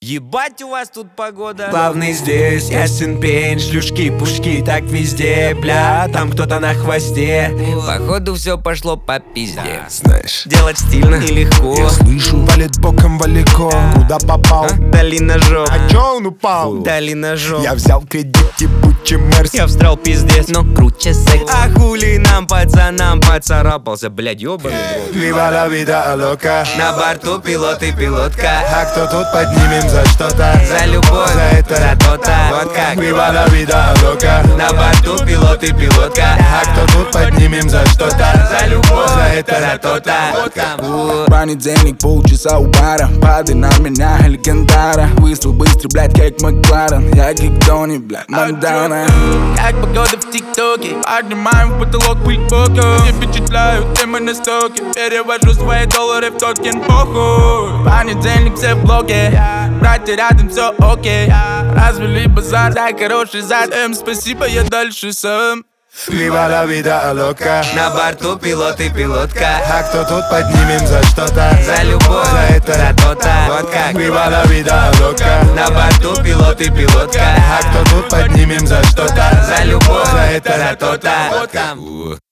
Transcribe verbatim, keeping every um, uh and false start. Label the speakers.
Speaker 1: Ебать у вас тут погода.
Speaker 2: Главный здесь, ясен пень, шлюшки, пушки, так везде, бля, там кто-то на хвосте.
Speaker 1: Походу все пошло по пизде.
Speaker 2: Да, знаешь,
Speaker 1: делать стильно и легко.
Speaker 2: я слышу, валит боком валико. Куда попал?
Speaker 1: А? Дали ножом.
Speaker 2: А чё он упал?
Speaker 1: Дали ножом.
Speaker 2: Я взял кредит и Буччи Мерс.
Speaker 1: Я встрял пиздец, но круче секс. А хули нам, пацанам, поцарапался, блядь, ёбаный в рот.
Speaker 2: Viva la vida loca.
Speaker 1: На борту пилот и пилотка.
Speaker 2: А кто тут поднимем за что-то?
Speaker 1: За любовь,
Speaker 2: за это,
Speaker 1: за то-то. Вот как.
Speaker 2: Viva la vida loca.
Speaker 1: На борту пилот и пилотка.
Speaker 2: А кто тут поднимем за что-то?
Speaker 1: За любовь,
Speaker 2: за это,
Speaker 1: за то-то. Вот как.
Speaker 3: Ранний денег, полчаса у бара. Падай на меня, легендара. Выстрел быстрый, блядь, как Макларен. Я гигдони, блядь, Мандана.
Speaker 4: Как погода в ТикТоке. Поднимаем в потолок пыль бока. Не впечатляют темы на стоке. Перевожу свои доллары в токен, похуй. Понедельник, все в блоге. Братья рядом, все окей. Развели базар за хороший зад. Эм, спасибо, я дальше сам.
Speaker 2: Viva la vida loca.
Speaker 1: На борту пилот и пилотка.
Speaker 2: А кто тут поднимем за что-то?
Speaker 1: За любовь,
Speaker 2: за это,
Speaker 1: за то-то. Вот как.
Speaker 2: Viva la vida loca.
Speaker 1: На борту пилот и пилотка.
Speaker 2: А кто тут поднимем за что-то?
Speaker 1: За любовь,
Speaker 2: за это,
Speaker 1: за то-то. Вот как.